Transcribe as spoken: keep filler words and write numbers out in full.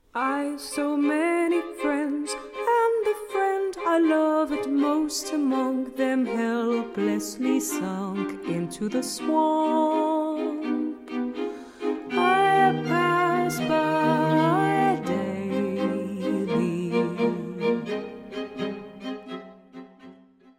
I so many friends, and the friend I loved most among them helplessly sunk into the swamp.